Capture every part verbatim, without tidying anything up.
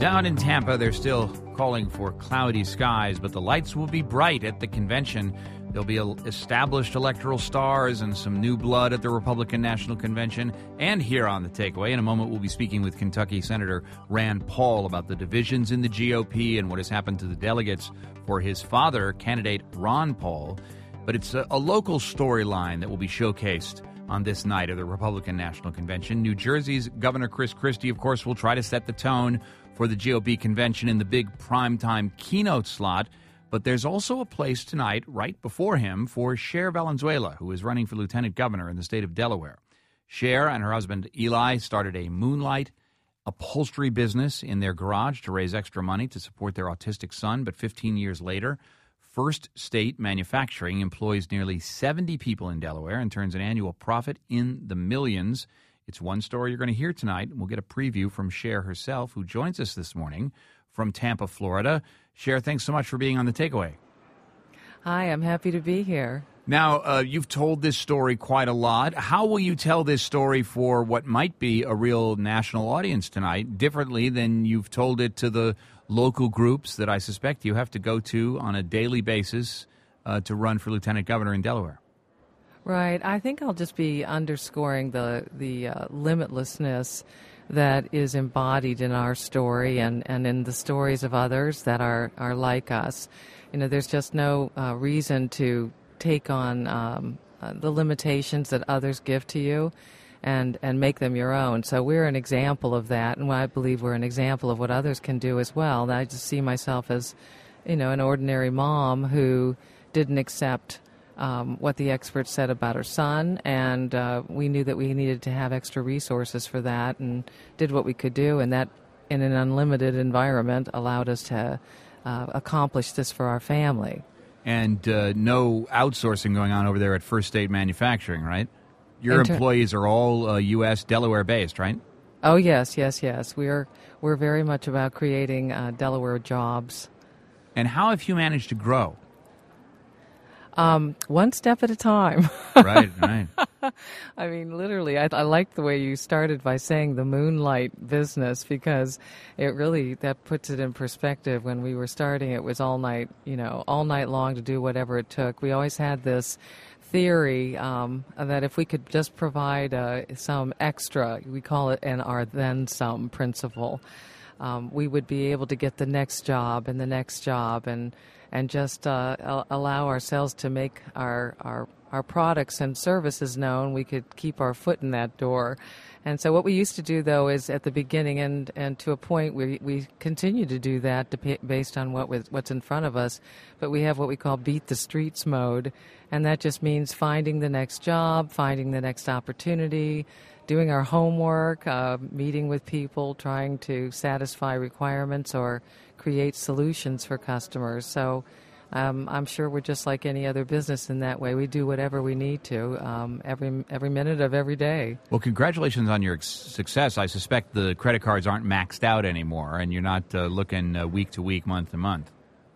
Down in Tampa, they're still calling for cloudy skies, but the lights will be bright at the convention. There'll be established electoral stars and some new blood at the Republican National Convention and here on The Takeaway. In a moment, we'll be speaking with Kentucky Senator Rand Paul about the divisions in the G O P and what has happened to the delegates for his father, candidate Ron Paul. But it's a, a local storyline that will be showcased on this night of the Republican National Convention. New Jersey's Governor Chris Christie, of course, will try to set the tone for the G O P convention in the big primetime keynote slot. But there's also a place tonight, right before him, for Cher Valenzuela, who is running for lieutenant governor in the state of Delaware. Cher and her husband Eli started a Moonlight upholstery business in their garage to raise extra money to support their autistic son. But fifteen years later, First State Manufacturing employs nearly seventy people in Delaware and turns an annual profit in the millions. It's one story you're going to hear tonight. We'll get a preview from Cher herself, who joins us this morning from Tampa, Florida. Cher, thanks so much for being on The Takeaway. Hi, I'm happy to be here. Now, uh, you've told this story quite a lot. How will you tell this story for what might be a real national audience tonight, differently than you've told it to the local groups that I suspect you have to go to on a daily basis uh, to run for lieutenant governor in Delaware? Right. I think I'll just be underscoring the the uh, limitlessness that is embodied in our story and, and in the stories of others that are, are like us. You know, there's just no uh, reason to take on um, uh, the limitations that others give to you and, and make them your own. So we're an example of that, and I believe we're an example of what others can do as well. And I just see myself as, you know, an ordinary mom who didn't accept Um, what the experts said about her son, and uh, we knew that we needed to have extra resources for that and did what we could do, and that in an unlimited environment allowed us to uh, accomplish this for our family. And uh, no outsourcing going on over there at First State Manufacturing, right? Your Inter- employees are all uh, U S, Delaware-based, right? Oh, yes, yes, yes. We're, we're very much about creating uh, Delaware jobs. And how have you managed to grow? Um, one step at a time. Right, right. I mean, literally, I, I like the way you started by saying the Moonlight business, because it really, that puts it in perspective. When we were starting, it was all night, you know, all night long to do whatever it took. We always had this theory um, that if we could just provide uh, some extra, we call it an our then some principle, um, we would be able to get the next job and the next job and and just uh, allow ourselves to make our, our our products and services known. We could keep our foot in that door. And so what we used to do, though, is at the beginning, and, and to a point, we we continue to do that to, based on what was, what's in front of us, but we have what we call beat the streets mode, and that just means finding the next job, finding the next opportunity, doing our homework, uh, meeting with people, trying to satisfy requirements or create solutions for customers. So um, I'm sure we're just like any other business in that way. We do whatever we need to um, every every minute of every day. Well, congratulations on your ex- success. I suspect the credit cards aren't maxed out anymore, and you're not uh, looking uh, week to week, month to month.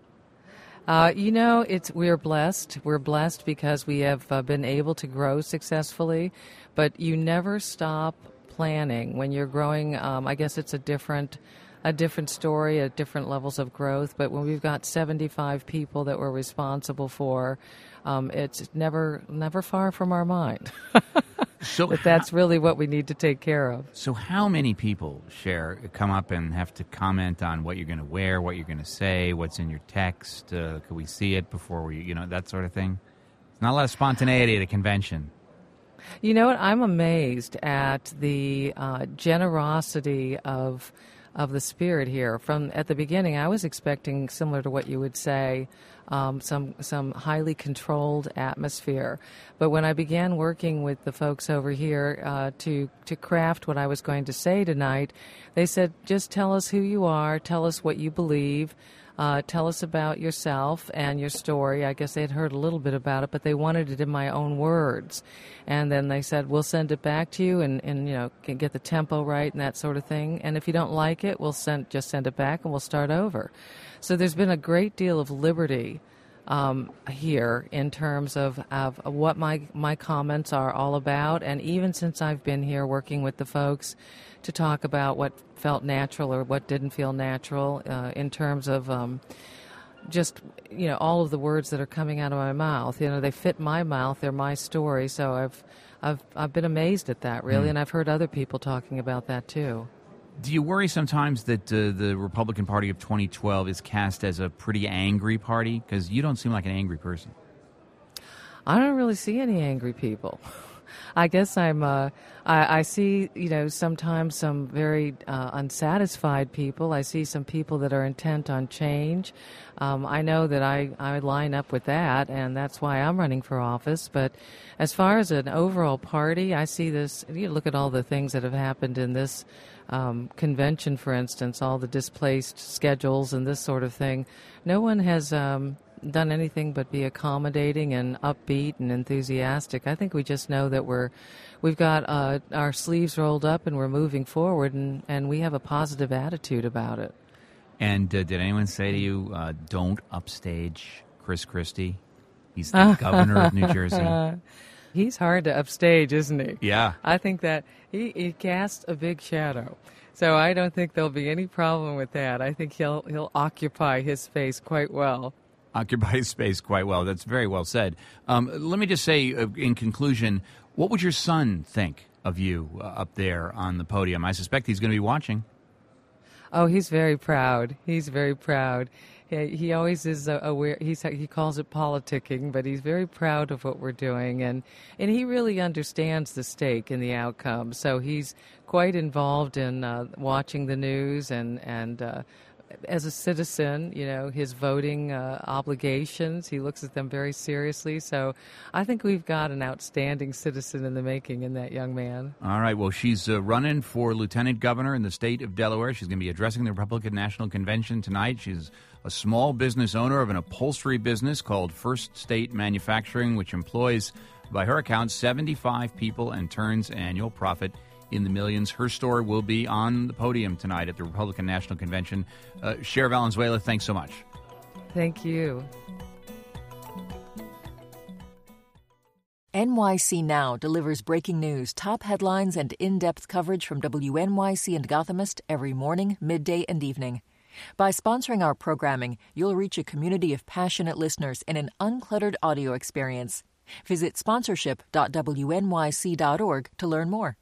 Uh, you know, it's we're blessed. We're blessed because we have uh, been able to grow successfully, but you never stop planning. When you're growing, um, I guess it's a different a different story at different levels of growth, but when we've got seventy-five people that we're responsible for, um, it's never never far from our mind. So but that's really what we need to take care of. So how many people, Cher, come up and have to comment on what you're going to wear, what you're going to say, what's in your text? Uh, could we see it before we, you know, that sort of thing? It's not a lot of spontaneity at a convention. You know what? I'm amazed at the uh, generosity of of the spirit here. From at the beginning, I was expecting, similar to what you would say, um, some some highly controlled atmosphere. But when I began working with the folks over here uh, to to craft what I was going to say tonight, they said, just tell us who you are, tell us what you believe, uh, tell us about yourself and your story. I guess they had heard a little bit about it, but they wanted it in my own words. And then they said, we'll send it back to you and, and you know, can get the tempo right and that sort of thing. And if you don't like it, we'll send just send it back and we'll start over. So there's been a great deal of liberty um, here in terms of, of what my, my comments are all about. And even since I've been here working with the folks to talk about what felt natural or what didn't feel natural uh, in terms of um, just, you know, all of the words that are coming out of my mouth. You know, they fit my mouth. They're my story. So I've, I've, I've been amazed at that, really. Mm. And I've heard other people talking about that, too. Do you worry sometimes that uh, the Republican Party of twenty twelve is cast as a pretty angry party? Because you don't seem like an angry person. I don't really see any angry people. I guess I'm, uh, I, I see, you know, sometimes some very uh, unsatisfied people. I see some people that are intent on change. Um, I know that I, I line up with that, and that's why I'm running for office. But as far as an overall party, I see this, you look at all the things that have happened in this um, convention, for instance, all the displaced schedules and this sort of thing. No one has um, done anything but be accommodating and upbeat and enthusiastic. I think we just know that we're, we've got uh, our sleeves rolled up and we're moving forward, and, and we have a positive attitude about it. And uh, did anyone say to you, uh, don't upstage Chris Christie? He's the governor of New Jersey. He's hard to upstage, isn't he? Yeah. I think that he, he casts a big shadow. So I don't think there'll be any problem with that. I think he'll he'll occupy his space quite well. Occupy his space quite well. That's very well said. Um, let me just say, uh, in conclusion, what would your son think of you uh, up there on the podium? I suspect he's going to be watching. Oh, he's very proud. He's very proud. He, he always is uh, aware. He's, he calls it politicking, but he's very proud of what we're doing, and and he really understands the stake and the outcome. So he's quite involved in uh, watching the news and and. Uh, As a citizen, you know, his voting uh, obligations, he looks at them very seriously. So I think we've got an outstanding citizen in the making in that young man. All right. Well, she's uh, running for lieutenant governor in the state of Delaware. She's going to be addressing the Republican National Convention tonight. She's a small business owner of an upholstery business called First State Manufacturing, which employs, by her account, seventy-five people and turns annual profit in the millions. Her story will be on the podium tonight at the Republican National Convention. Uh, Cher Valenzuela, thanks so much. Thank you. N Y C Now delivers breaking news, top headlines, and in-depth coverage from W N Y C and Gothamist every morning, midday, and evening. By sponsoring our programming, you'll reach a community of passionate listeners in an uncluttered audio experience. Visit sponsorship dot W N Y C dot org to learn more.